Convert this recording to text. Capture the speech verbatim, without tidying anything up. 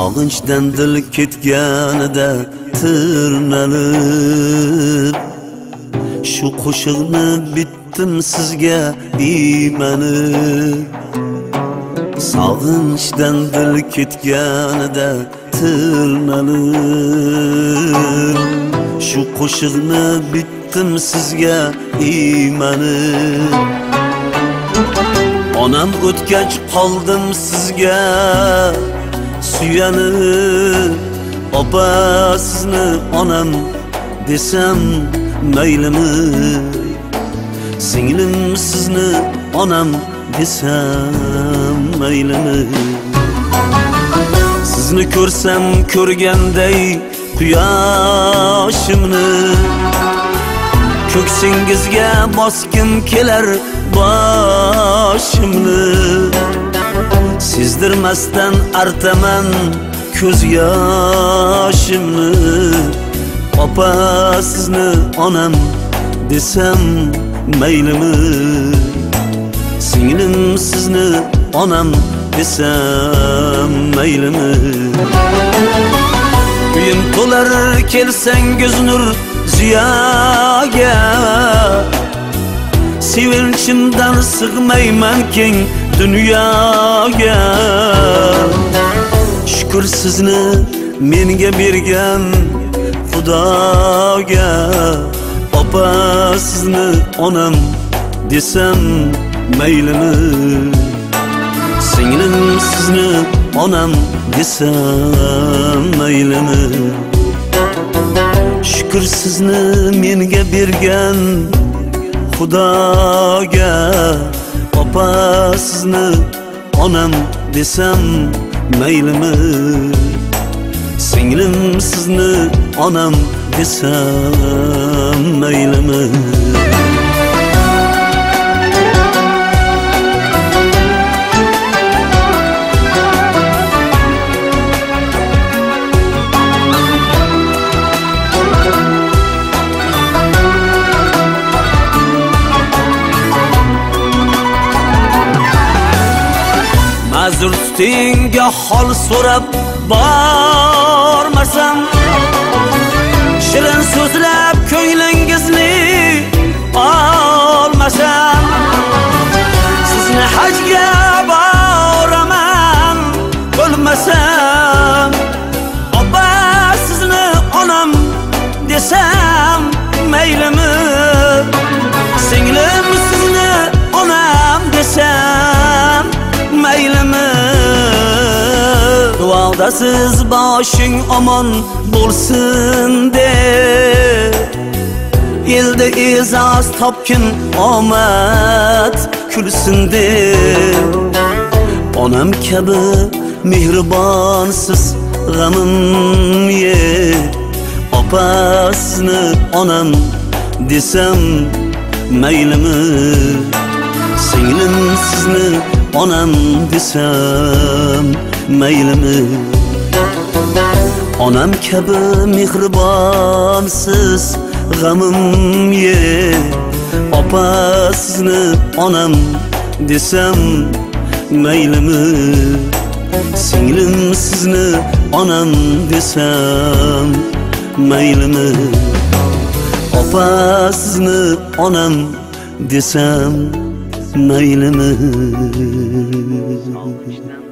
Sog'inchdan dil ketganida tirnalib, shu qo'shiqni bitdim sizga iymanib. Sog'inchdan dil ketganida tirnalib, shu qo'shiqni bitdim sizga iymanib. Onam o'tgach qoldim sizga suyanib, opa sizni onam desam maylimi? Singlim sizni onam desam maylimi? Sizni ko'rsam ko'rganday quyoshimni, ko'ksingizga boskim kelar boshimni. Sezdirmasdan artaman ko'z yoshimni, opa sizni onam desam maylimi? Singlim sizni onam desam maylimi? Uyim to'lar kelsangiz nur ziyoga, sevinchimdan sig'mayman keng dunyoga. Shukr sizni menga bergan Xudoga, opa sizni onam desam maylimi? Singlim sizni onam desam maylimi? Shukr sizni menga bergan Xudoga, opa sizni onam desam maylimi? Singlim sizni onam desam maylimi? Ma'zur tutingga hol so'rab bormasam, shirin so'zlab ko'nglingizni olmasam, sizni hajga boraman bo'lmasam, opa sizni onam desam maylimi? Singlim sizni onam desam maylimi? Duoda siz boshing omon bo'lsin de, elda e'zoz topkin omad kulsin de. Onam kabi mehribonsiz g'amim ye, opa sizni onam desam maylimi? Singlim sizni onam desam maylimi? Onam kabi mehribonsiz g'amim ye, opa sizni onam desam maylimi? Singlim sizni onam desam maylimi? Opa sizni onam desam maylimi?